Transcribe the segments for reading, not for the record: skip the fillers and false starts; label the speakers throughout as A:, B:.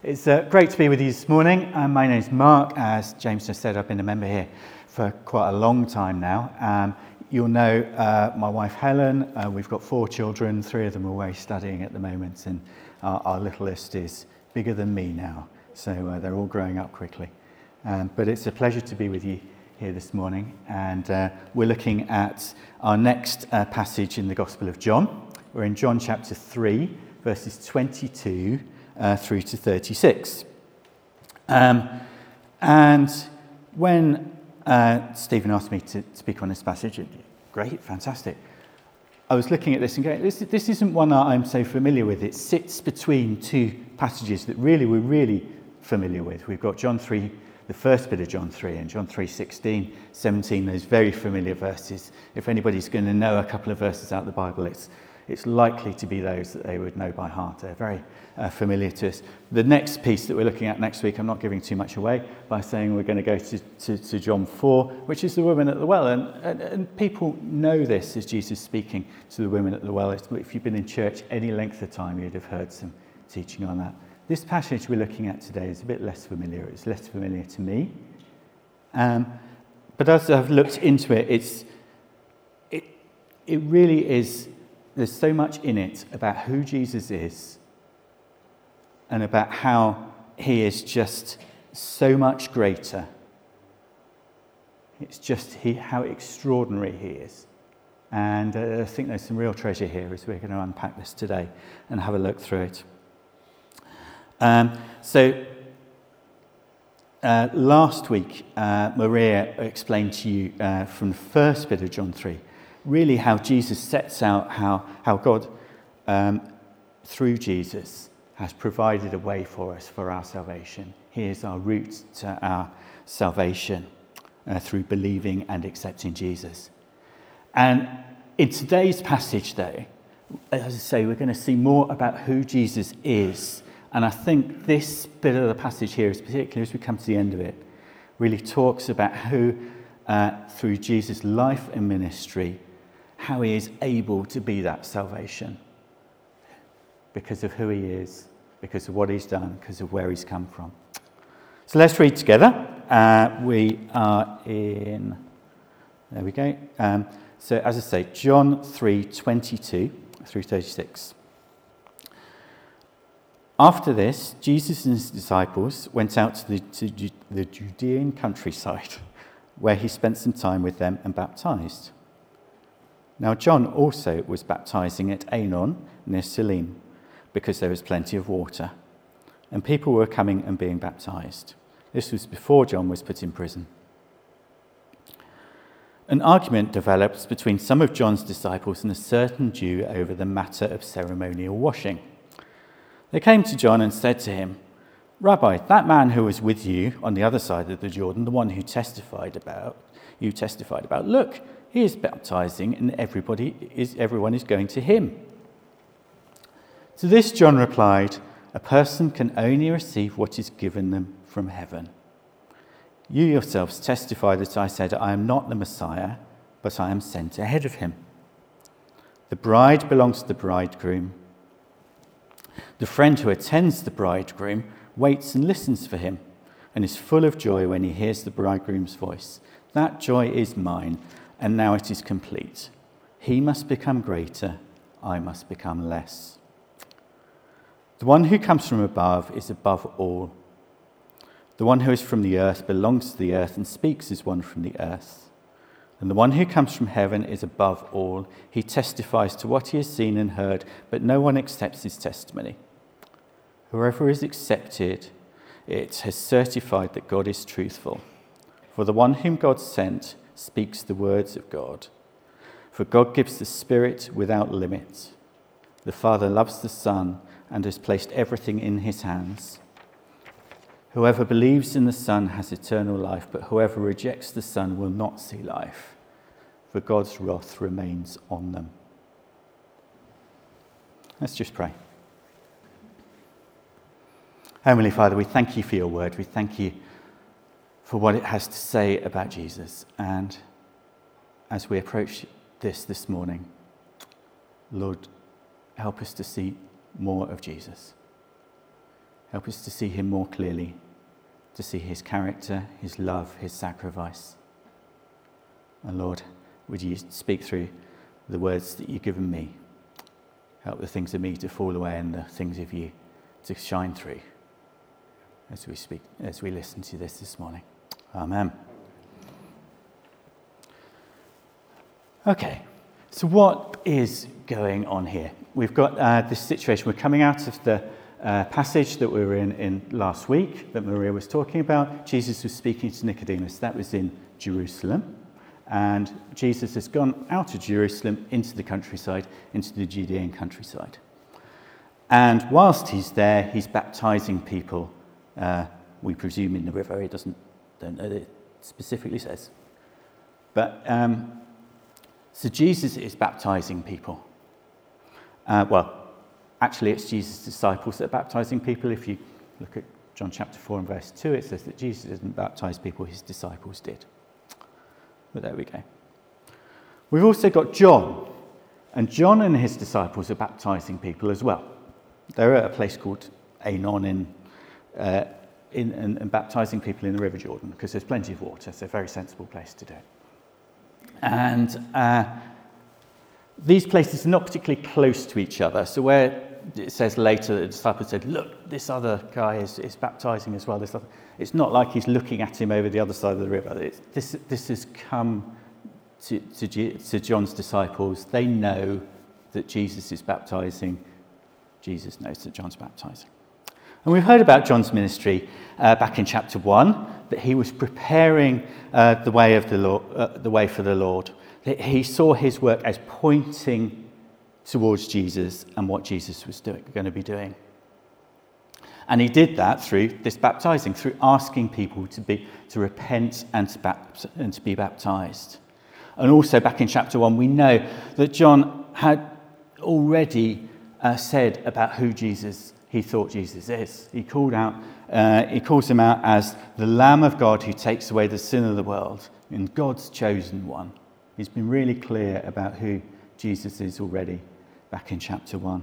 A: It's great to be with you this morning. My name's Mark. As James just said, I've been a member here for quite a long time now. You'll know my wife Helen. We've got 4 children. 3 of them are away studying at the moment, and our little list is bigger than me now. So they're all growing up quickly. But it's a pleasure to be with you here this morning. And we're looking at our next passage in the Gospel of John. We're in John chapter 3, verses 22 through to 36. And when Stephen asked me to speak on this passage, great, fantastic. I was looking at this and going, this isn't one that I'm so familiar with. It sits between 2 passages that we're really familiar with. We've got John 3, the first bit of John 3, and John 3, 16, 17, those very familiar verses. If anybody's going to know a couple of verses out of the Bible, it's likely to be those that they would know by heart. They're very familiar to us. The next piece that we're looking at next week, I'm not giving too much away by saying we're going to go to John 4, which is the woman at the well. And people know this as Jesus speaking to the women at the well. If you've been in church any length of time, you'd have heard some teaching on that. This passage we're looking at today is a bit less familiar. It's less familiar to me. But as I've looked into it, it really is, there's so much in it about who Jesus is and about how he is just so much greater. It's just how extraordinary he is. And I think there's some real treasure here as we're going to unpack this today and have a look through it. Last week, Maria explained to you from the first bit of John 3, really how Jesus sets out how God, through Jesus, has provided a way for us for our salvation. He is our route to our salvation through believing and accepting Jesus. And in today's passage, though, as I say, we're going to see more about who Jesus is. And I think this bit of the passage here, particularly as we come to the end of it, really talks about who, through Jesus' life and ministry, how he is able to be that salvation because of who he is, because of what he's done, because of where he's come from. So let's read together. We are in, there we go. So as I say, John 3, 22 through 36. After this, Jesus and his disciples went out to the Judean countryside, where he spent some time with them and baptized. Now John also was baptizing at Aenon near Salim, because there was plenty of water, and people were coming and being baptized. This was before John was put in prison. An argument developed between some of John's disciples and a certain Jew over the matter of ceremonial washing. They came to John and said to him, "Rabbi, that man who was with you on the other side of the Jordan, the one who you testified about, look, he is baptizing and everyone is going to him." To this John replied, "A person can only receive what is given them from heaven. You yourselves testify that I said, I am not the Messiah, but I am sent ahead of him. The bride belongs to the bridegroom. The friend who attends the bridegroom waits and listens for him and is full of joy when he hears the bridegroom's voice. That joy is mine, and now it is complete. He must become greater, I must become less. The one who comes from above is above all. The one who is from the earth belongs to the earth and speaks as one from the earth. And the one who comes from heaven is above all. He testifies to what he has seen and heard, but no one accepts his testimony. Whoever is accepted it has certified that God is truthful. For the one whom God sent speaks the words of God. For God gives the Spirit without limit. The Father loves the Son and has placed everything in his hands. Whoever believes in the Son has eternal life, but whoever rejects the Son will not see life, for God's wrath remains on them." Let's just pray. Heavenly Father, we thank you for your word. We thank you for what it has to say about Jesus. And as we approach this morning, Lord, help us to see more of Jesus. Help us to see him more clearly, to see his character, his love, his sacrifice. And Lord, would you speak through the words that you've given me? Help the things of me to fall away and the things of you to shine through as we listen to this morning. Amen. Okay, so what is going on here? We've got this situation. We're coming out of the passage that we were in last week that Maria was talking about. Jesus was speaking to Nicodemus. That was in Jerusalem. And Jesus has gone out of Jerusalem into the countryside, into the Judean countryside. And whilst he's there, he's baptizing people, we presume in the river. He don't know that it specifically says. But so Jesus is baptizing people. Actually, it's Jesus' disciples that are baptizing people. If you look at John chapter 4 and verse 2, it says that Jesus didn't baptize people, his disciples did. But there we go. We've also got John. And John and his disciples are baptizing people as well. They're at a place called Aenon and baptizing people in the River Jordan because there's plenty of water. It's a very sensible place to do it. And these places are not particularly close to each other. So where it says later that the disciples said, look, this other guy is baptizing as well. It's not like he's looking at him over the other side of the river. This has come to John's disciples. They know that Jesus is baptizing. Jesus knows that John's baptizing. And we've heard about John's ministry back in chapter 1, that he was preparing the way for the Lord. That he saw his work as pointing towards Jesus and what Jesus was going to be doing. And he did that through this baptizing, through asking people to repent and to be baptized. And also back in chapter 1, we know that John had already said about who he thought Jesus is. He calls him out as the Lamb of God who takes away the sin of the world, and God's chosen one. He's been really clear about who Jesus is already back in chapter 1.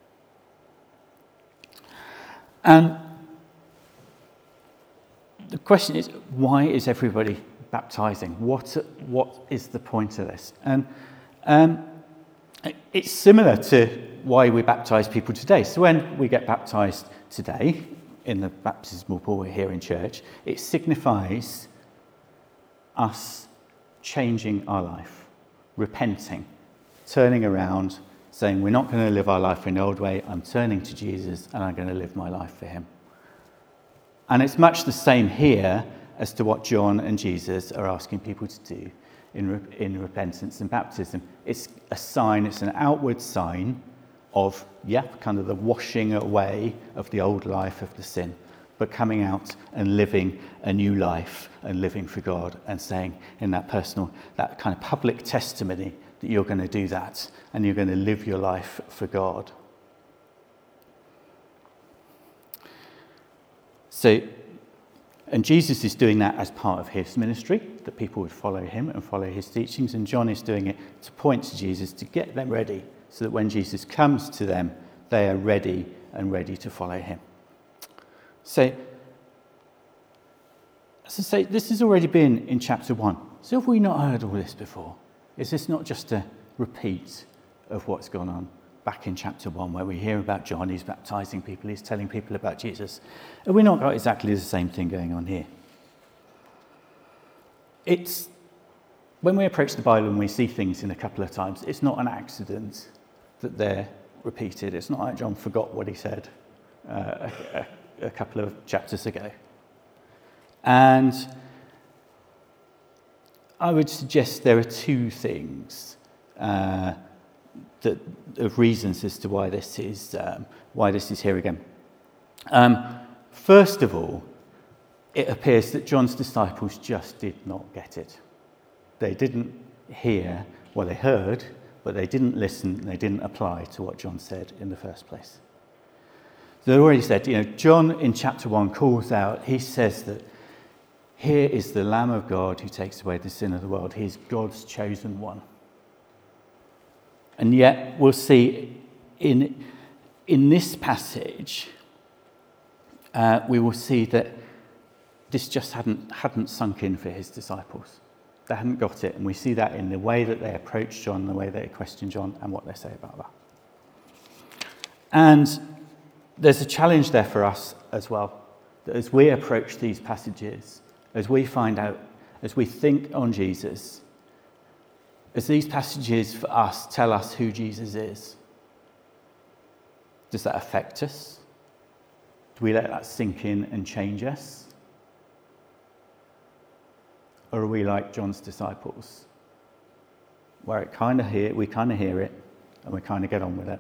A: And the question is, why is everybody baptizing? What is the point of this? And it's similar to why we baptize people today. So when we get baptized today in the baptismal pool here in church, it signifies us changing our life, repenting, turning around, saying we're not going to live our life in the old way. I'm turning to Jesus and I'm going to live my life for him. And it's much the same here as to what John and Jesus are asking people to do in repentance and baptism. It's a sign, it's an outward sign of, kind of the washing away of the old life of the sin, but coming out and living a new life and living for God and saying in that kind of public testimony that you're going to do that and you're going to live your life for God. And Jesus is doing that as part of his ministry, that people would follow him and follow his teachings. And John is doing it to point to Jesus, to get them ready, so that when Jesus comes to them, they are ready and ready to follow him. So, as I say, this has already been in chapter 1. So have we not heard all this before? Is this not just a repeat of what's gone on back in chapter 1, where we hear about John, he's baptizing people, he's telling people about Jesus? Have we not got exactly the same thing going on here? It's when we approach the Bible and we see things in a couple of times, it's not an accident that they're repeated. It's not like John forgot what he said a couple of chapters ago. And I would suggest there are two things of reasons as to why this is here again. First of all, it appears that John's disciples just did not get it. They didn't hear, well, they heard, but they didn't listen, and they didn't apply to what John said in the first place. They already said, John in chapter 1 calls out, he says that here is the Lamb of God who takes away the sin of the world. He is God's chosen one. And yet we'll see in this passage we will see that this just hadn't sunk in for his disciples. They hadn't got it, and we see that in the way that they approach John, the way they question John, and what they say about that. And there's a challenge there for us as well, that as we approach these passages, as we find out, as we think on Jesus, as these passages for us tell us who Jesus is, does that affect us? Do we let that sink in and change us? Or are we like John's disciples, where we kind of hear it, and we kind of get on with it?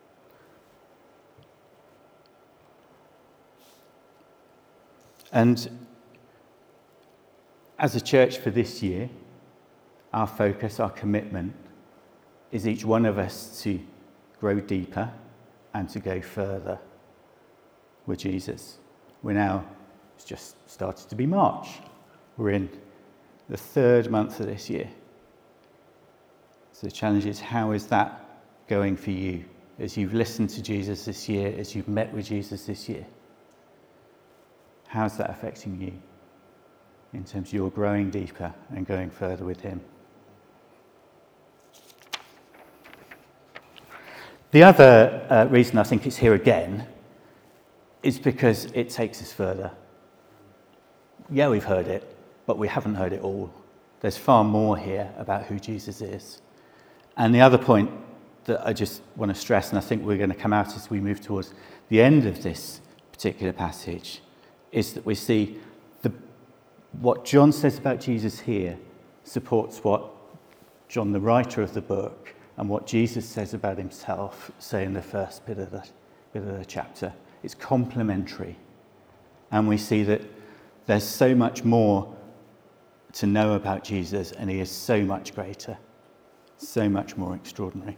A: And as a church for this year, our focus, our commitment, is each one of us to grow deeper and to go further with Jesus. It's just started to be March. We're in the third month of this year. So the challenge is, how is that going for you as you've listened to Jesus this year, as you've met with Jesus this year? How's that affecting you in terms of your growing deeper and going further with him? The other reason I think it's here again is because it takes us further. Yeah, we've heard it, but we haven't heard it all. There's far more here about who Jesus is. And the other point that I just want to stress, and I think we're going to come out as we move towards the end of this particular passage, is that we see what John says about Jesus here supports what John, the writer of the book, and what Jesus says about himself, say in the first bit of the chapter. It's complementary. And we see that there's so much more to know about Jesus, and he is so much greater, so much more extraordinary.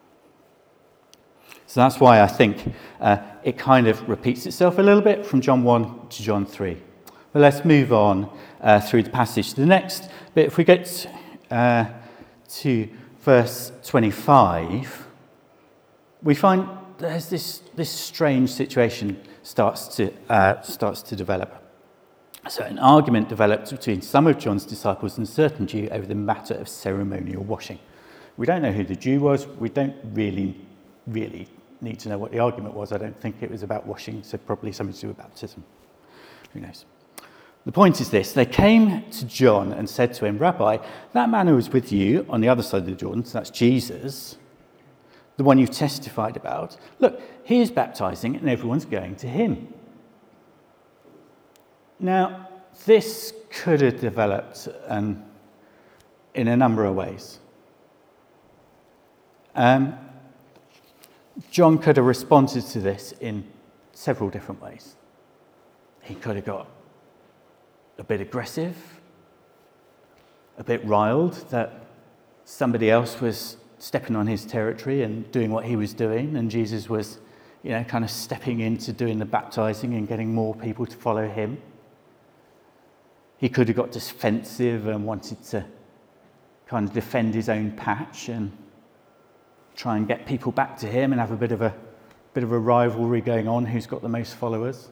A: So that's why I think it kind of repeats itself a little bit from John 1 to John 3. But let's move on through the passage. The next bit, if we get to verse 25, we find there's this strange situation starts to develop. So an argument developed between some of John's disciples and a certain Jew over the matter of ceremonial washing. We don't know who the Jew was. We don't really need to know what the argument was. I don't think it was about washing, so probably something to do with baptism. Who knows? The point is this: they came to John and said to him, "Rabbi, that man who was with you on the other side of the Jordan," so that's Jesus, the one you testified about, "look, he is baptizing and everyone's going to him." Now, this could have developed in a number of ways. John could have responded to this in several different ways. He could have got a bit aggressive, a bit riled that somebody else was stepping on his territory and doing what he was doing, and Jesus was, kind of stepping into doing the baptizing and getting more people to follow him. He could have got defensive and wanted to kind of defend his own patch and try and get people back to him and have a bit of a rivalry going on, who's got the most followers.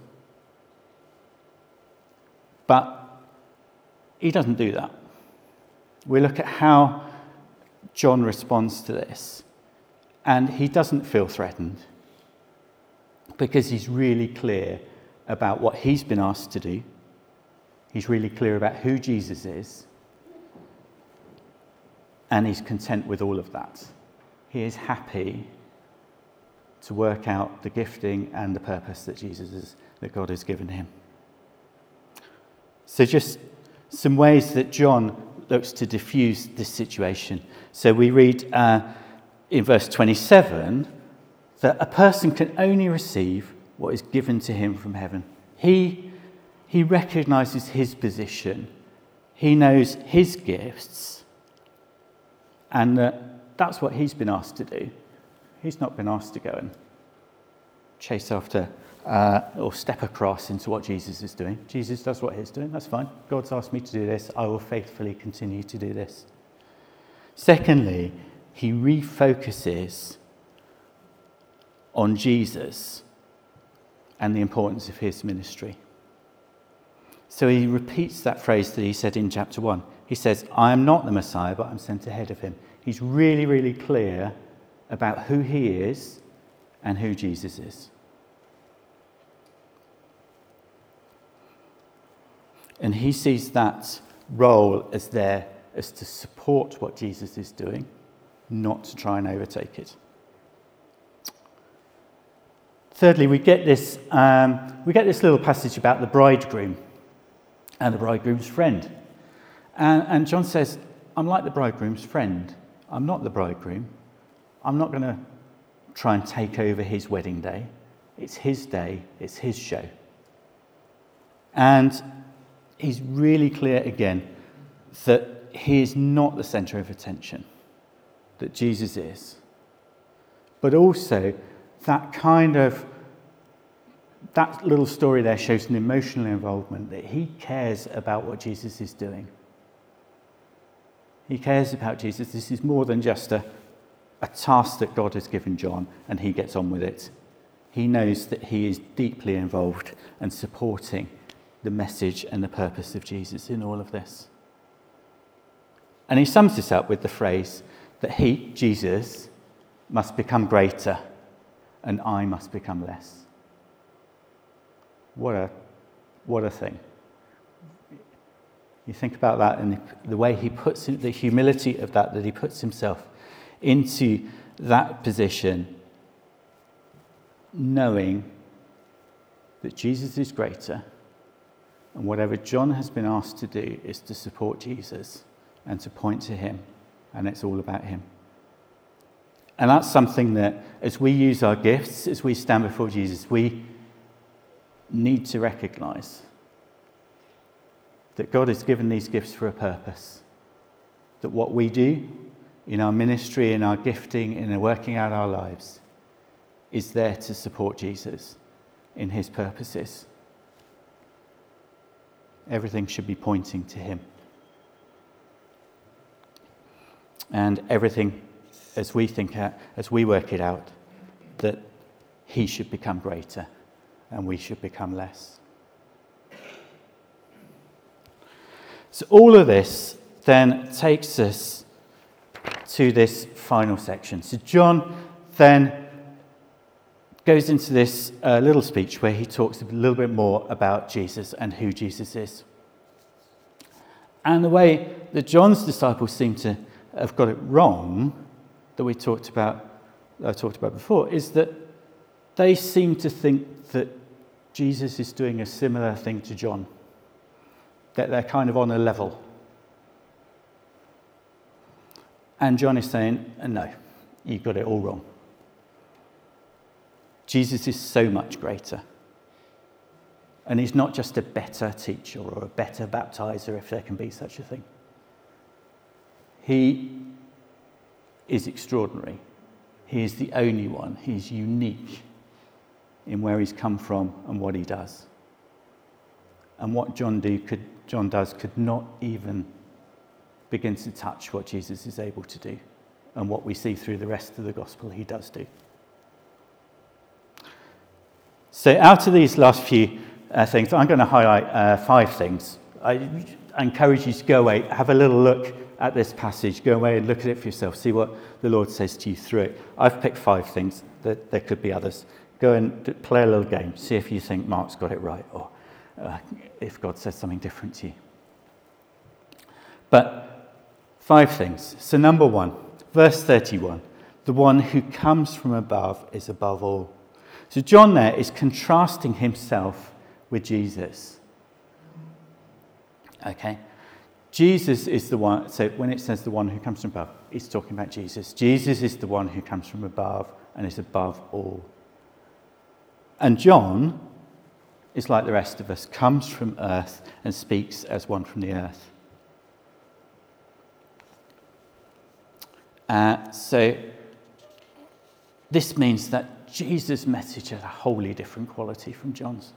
A: But he doesn't do that. We look at how John responds to this, and he doesn't feel threatened because he's really clear about what he's been asked to do. He's really clear about who Jesus is, and he's content with all of that. He is happy to work out the gifting and the purpose that God has given him. So just some ways that John looks to diffuse this situation. So we read in verse 27 that a person can only receive what is given to him from heaven. He recognizes his position. He knows his gifts, and that's what he's been asked to do. He's not been asked to go and chase after or step across into what Jesus is doing. Jesus does what he's doing. That's fine. God's asked me to do this. I will faithfully continue to do this. Secondly, he refocuses on Jesus and the importance of his ministry. So he repeats that phrase that he said in chapter 1. He says, I am not the Messiah, but I'm sent ahead of him. He's really, really clear about who he is and who Jesus is. And he sees that role as there as to support what Jesus is doing, not to try and overtake it. Thirdly, we get this little passage about the bridegroom and the bridegroom's friend. And John says, I'm like the bridegroom's friend. I'm not the bridegroom. I'm not going to try and take over his wedding day. It's his day. It's his show. And he's really clear again that he is not the centre of attention, that Jesus is. But also that little story there shows an emotional involvement, that he cares about what Jesus is doing. He cares about Jesus. This is more than just a task that God has given John and he gets on with it. He knows that he is deeply involved and supporting the message and the purpose of Jesus in all of this. And he sums this up with the phrase that he, Jesus, must become greater and I must become less. What a thing. You think about that and the way he puts it, the humility of that he puts himself into that position, knowing that Jesus is greater, and whatever John has been asked to do is to support Jesus and to point to him, and it's all about him. And that's something that, as we use our gifts, as we stand before Jesus, we need to recognise that God has given these gifts for a purpose. That what we do in our ministry, in our gifting, in working out our lives, is there to support Jesus in his purposes. Everything should be pointing to him. And everything, as we work it out, that he should become greater and we should become less. So all of this then takes us to this final section. So John then goes into this little speech where he talks a little bit more about Jesus and who Jesus is. And the way that John's disciples seem to have got it wrong, that I talked about before, is that they seem to think that Jesus is doing a similar thing to John, that they're kind of on a level. And John is saying, no, you've got it all wrong. Jesus is so much greater. And he's not just a better teacher or a better baptizer, if there can be such a thing. He is extraordinary. He is the only one. He's unique in where he's come from and what he does. And what John does could not even begin to touch what Jesus is able to do and what we see through the rest of the gospel he does do. So out of these last few things, I'm going to highlight 5 things. I encourage you to go away, have a little look at this passage, go away and look at it for yourself, see what the Lord says to you through it. I've picked 5 things, there could be others. Go and play a little game, see if you think Mark's got it right, or if God says something different to you. But 5 things. So number 1, verse 31, the one who comes from above is above all. So John there is contrasting himself with Jesus. Okay? Jesus is the one, so when it says the one who comes from above, it's talking about Jesus. Jesus is the one who comes from above and is above all. And John is like the rest of us, comes from earth and speaks as one from the earth. So this means that Jesus' message has a wholly different quality from John's.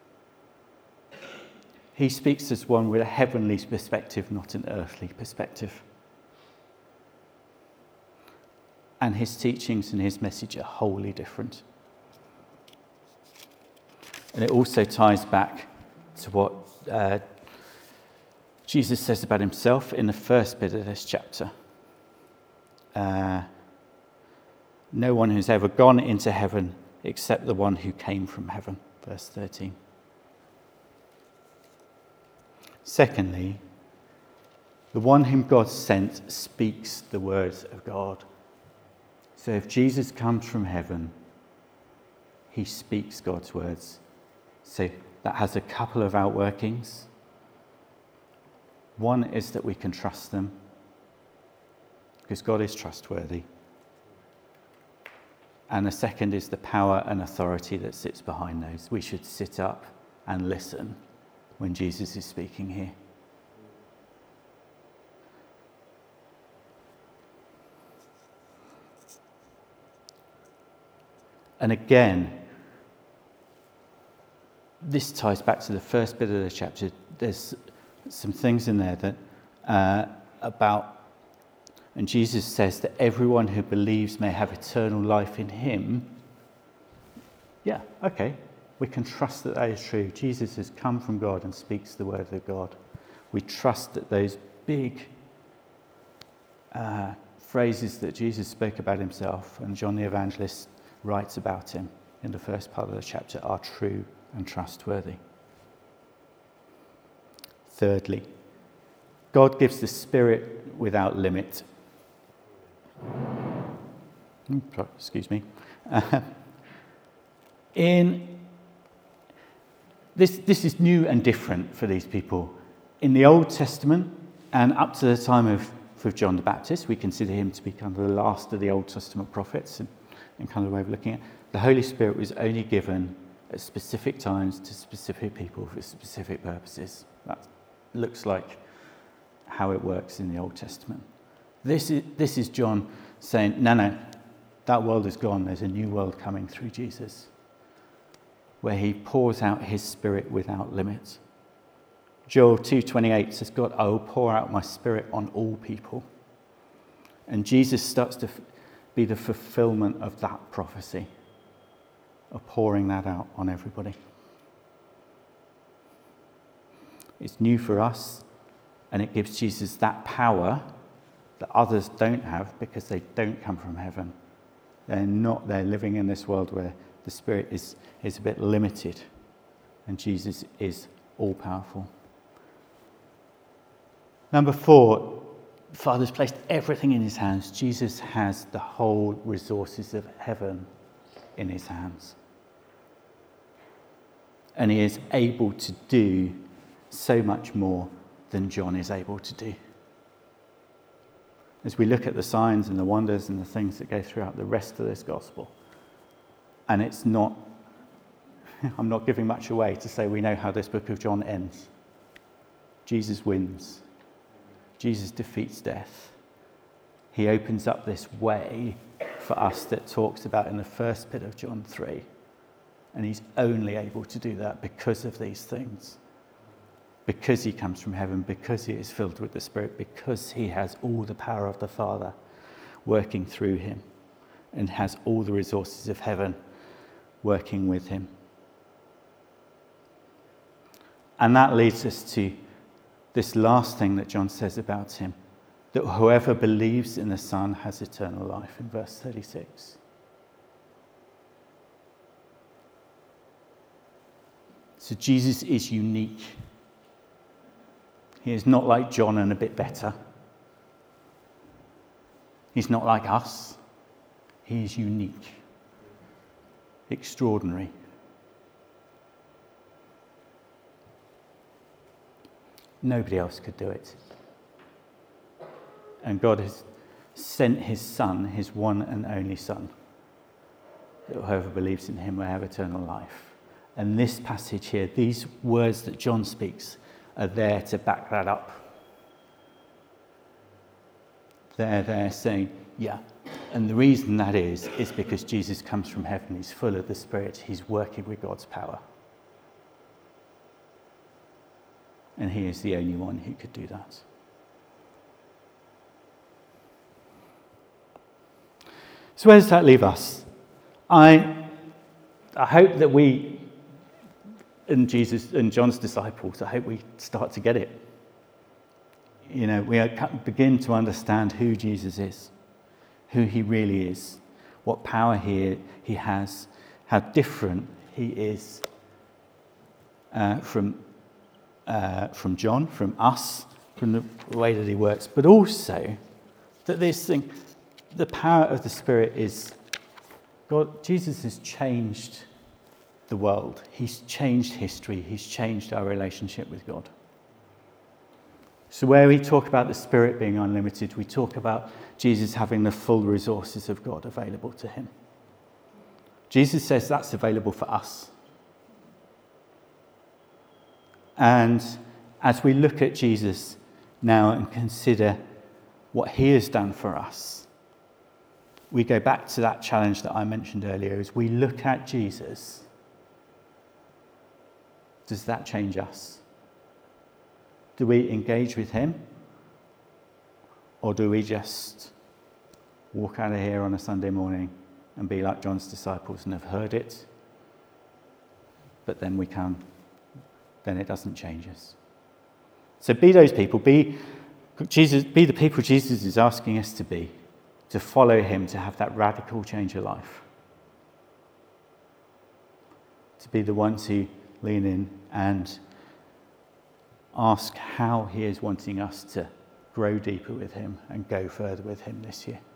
A: He speaks as one with a heavenly perspective, not an earthly perspective. And his teachings and his message are wholly different. And it also ties back to what Jesus says about himself in the first bit of this chapter. No one has ever gone into heaven except the one who came from heaven, verse 13. Secondly, the one whom God sent speaks the words of God. So if Jesus comes from heaven, he speaks God's words. So that has a couple of outworkings. One is that we can trust them, because God is trustworthy. And the second is the power and authority that sits behind those. We should sit up and listen when Jesus is speaking here. And again, this ties back to the first bit of the chapter. There's some things in there that and Jesus says that everyone who believes may have eternal life in him. Yeah, okay, we can trust that is true. Jesus has come from God and speaks the word of God. We trust that those big phrases that Jesus spoke about himself and John the Evangelist writes about him in the first part of the chapter are true and trustworthy. Thirdly, God gives the Spirit without limit. Excuse me. This is new and different for these people. In the Old Testament and up to the time of John the Baptist, we consider him to be kind of the last of the Old Testament prophets, and kind of the way of looking at it. The Holy Spirit was only given at specific times to specific people for specific purposes. That looks like how it works in the Old Testament. This is John saying, no, that world is gone. There's a new world coming through Jesus, where he pours out his Spirit without limit. Joel 2:28 says, God, I will pour out my Spirit on all people. And Jesus starts to be the fulfillment of that prophecy, of pouring that out on everybody. It's new for us, and it gives Jesus that power that others don't have because they don't come from heaven. They're living in this world where the Spirit is a bit limited, and Jesus is all-powerful. Number 4, the Father's placed everything in his hands. Jesus has the whole resources of heaven in his hands. And he is able to do so much more than John is able to do. As we look at the signs and the wonders and the things that go throughout the rest of this gospel, and I'm not giving much away to say we know how this book of John ends. Jesus wins. Jesus defeats death. He opens up this way for us that talks about in the first bit of John 3. And he's only able to do that because of these things. Because he comes from heaven, because he is filled with the Spirit, because he has all the power of the Father working through him and has all the resources of heaven working with him. And that leads us to this last thing that John says about him, that whoever believes in the Son has eternal life, in verse 36. So Jesus is unique. He is not like John and a bit better. He's not like us. He is unique, extraordinary. Nobody else could do it. And God has sent his Son, his one and only Son, that whoever believes in him will have eternal life. And this passage here, these words that John speaks, are there to back that up. They're there saying, yeah. And the reason that is because Jesus comes from heaven. He's full of the Spirit. He's working with God's power. And he is the only one who could do that. So where does that leave us? I hope that we and Jesus and John's disciples, I hope we start to get it. We begin to understand who Jesus is, who he really is, what power he has, how different he is from John, from us, from the way that he works, but also that this thing, the power of the Spirit is God. Jesus has changed the world. He's changed history. He's changed our relationship with God. So where we talk about the Spirit being unlimited, we talk about Jesus having the full resources of God available to him. Jesus says that's available for us. And as we look at Jesus now and consider what he has done for us, we go back to that challenge that I mentioned earlier. As we look at Jesus, does that change us? Do we engage with him? Or do we just walk out of here on a Sunday morning and be like John's disciples and have heard it, but then then it doesn't change us? So be those people, be the people Jesus is asking us to be, to follow him, to have that radical change of life. To be the ones who lean in and ask how he is wanting us to grow deeper with him and go further with him this year.